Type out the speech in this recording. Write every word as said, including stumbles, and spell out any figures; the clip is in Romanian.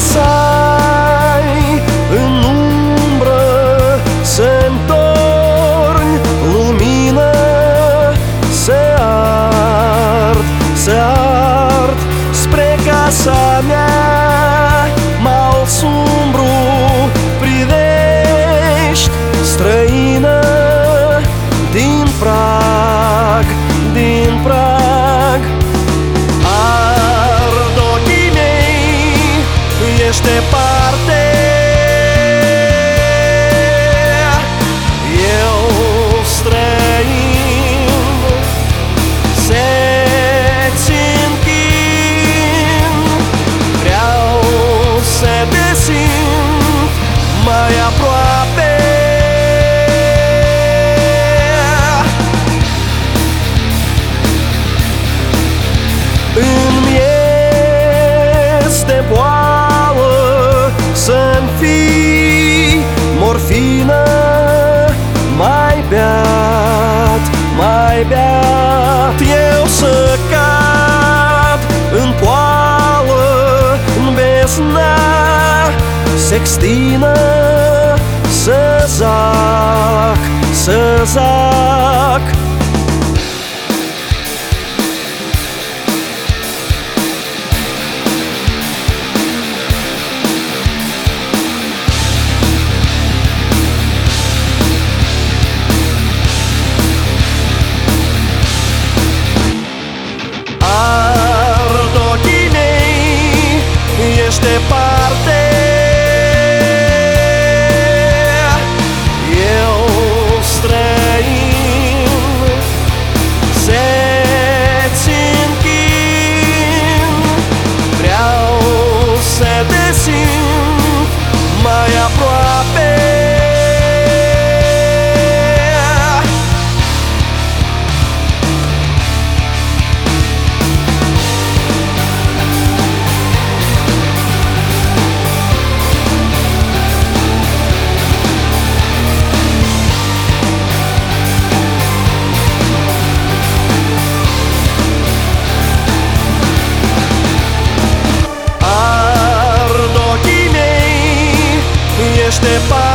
lăsai în umbră să întorni lumină, să ard, să ard spre casa mea. Mal sumbru privești, străină, din prag, din prag. Ard ochii mei, ești departe, eu străin, se-ți închin. Vreau să te simt mai aproape. Îmi este boală să-mi fii morfină. Mai beat, mai beat, eu să cad în poală, în bezna sextină. Să zac, să zac. Ești departe, eu străin, se-ți închin. Vreau să te simt mai aproape. Ești departe,